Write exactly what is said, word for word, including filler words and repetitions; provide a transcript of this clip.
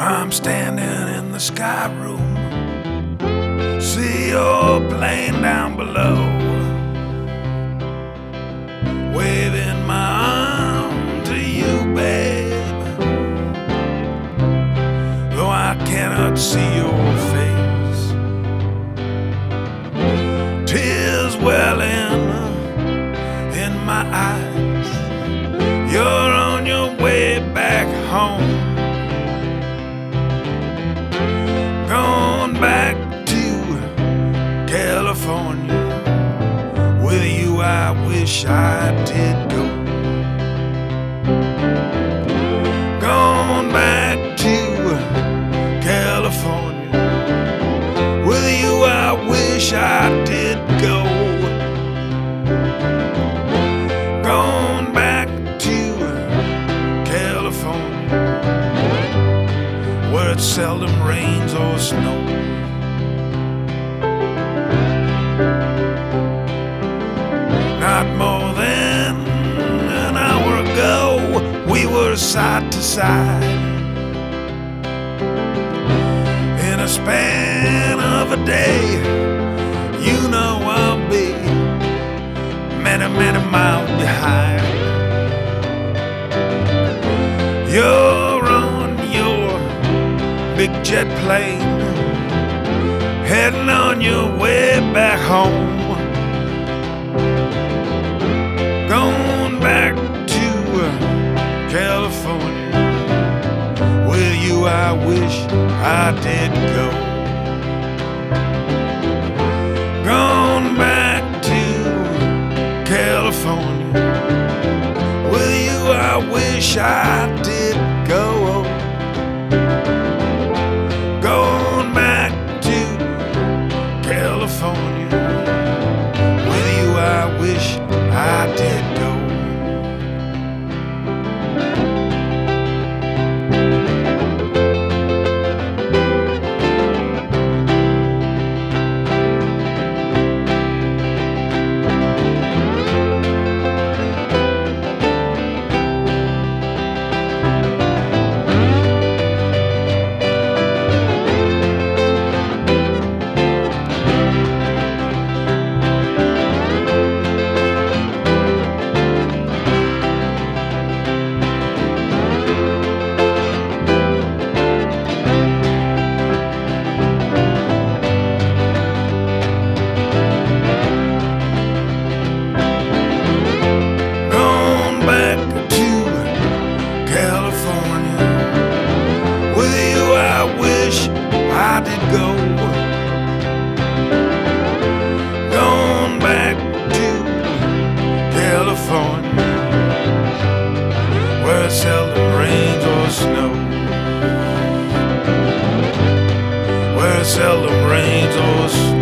I'm standing in the sky room, see your plane down below, waving my arm to you, babe. Though I cannot see your face, tears welling in my eyes. You're on your way back home, going back to California. With you I wish I did go, going back to California. With you I wish I did go, going back to California, where it seldom rains or snows. Not more than an hour ago, we were side to side. In a span of a day, you know I'll be many, many miles behind. You're on your big jet plane, heading on your way back home, going back to California. With you I wish I did go, going back to California. With you I wish I did go, going back to California. With you I wish I did go. I did go, going back to California, where it seldom rains or snows, where it seldom rains or snows.